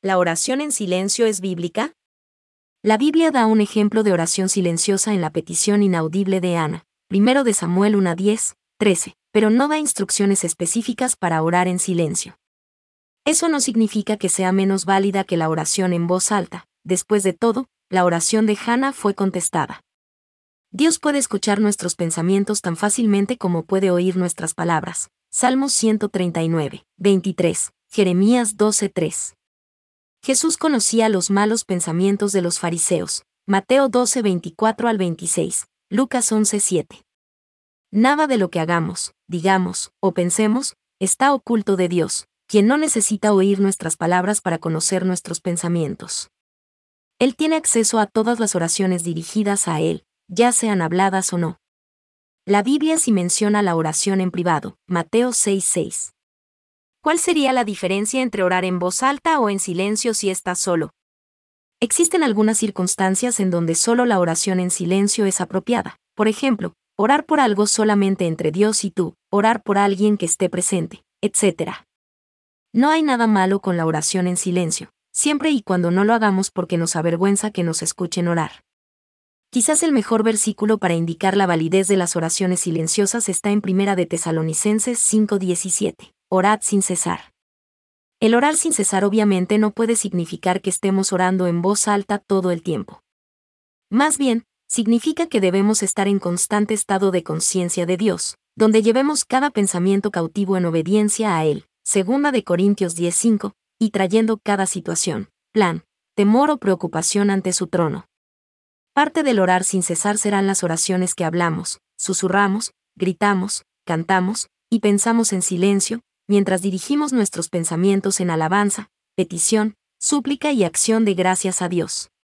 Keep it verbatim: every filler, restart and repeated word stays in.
¿La oración en silencio es bíblica? La Biblia da un ejemplo de oración silenciosa en la petición inaudible de Ana, primero de Samuel uno diez, trece, pero no da instrucciones específicas para orar en silencio. Eso no significa que sea menos válida que la oración en voz alta. Después de todo, la oración de Hannah fue contestada. Dios puede escuchar nuestros pensamientos tan fácilmente como puede oír nuestras palabras. Salmos ciento treinta y nueve, veintitrés, Jeremías doce tres. Jesús conocía los malos pensamientos de los fariseos. Mateo doce veinticuatro al veintiséis, Lucas once siete. Nada de lo que hagamos, digamos o pensemos está oculto de Dios, quien no necesita oír nuestras palabras para conocer nuestros pensamientos. Él tiene acceso a todas las oraciones dirigidas a Él, ya sean habladas o no. La Biblia sí menciona la oración en privado, Mateo seis seis. ¿Cuál sería la diferencia entre orar en voz alta o en silencio si estás solo? Existen algunas circunstancias en donde solo la oración en silencio es apropiada. Por ejemplo, orar por algo solamente entre Dios y tú, orar por alguien que esté presente, etcétera. No hay nada malo con la oración en silencio, siempre y cuando no lo hagamos porque nos avergüenza que nos escuchen orar. Quizás el mejor versículo para indicar la validez de las oraciones silenciosas está en Primera de Tesalonicenses cinco diecisiete. Orad sin cesar. El orar sin cesar obviamente no puede significar que estemos orando en voz alta todo el tiempo. Más bien, significa que debemos estar en constante estado de conciencia de Dios, donde llevemos cada pensamiento cautivo en obediencia a Él, Segunda de Corintios diez cinco, y trayendo cada situación, plan, temor o preocupación ante su trono. Parte del orar sin cesar serán las oraciones que hablamos, susurramos, gritamos, cantamos, y pensamos en silencio, mientras dirigimos nuestros pensamientos en alabanza, petición, súplica y acción de gracias a Dios.